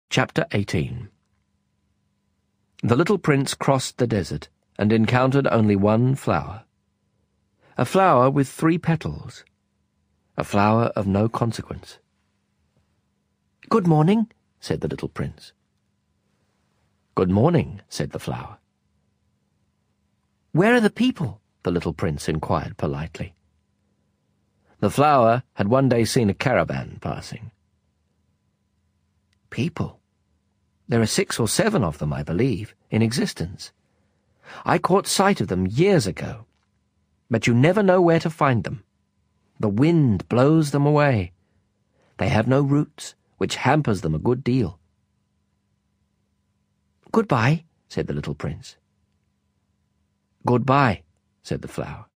Chapter 18. The little prince crossed the desert and encountered only one flower. A flower with 3 petals. A flower of no consequence. "Good morning," said the little prince. "Good morning," said the flower. "Where are the people?" the little prince inquired politely. The flower had one day seen a caravan passing. "People? There are 6 or 7 of them, I believe, in existence. I caught sight of them years ago. But you never know where to find them. The wind blows them away. They have no roots, which hampers them a good deal." "Goodbye," said the little prince. "Goodbye," said the flower.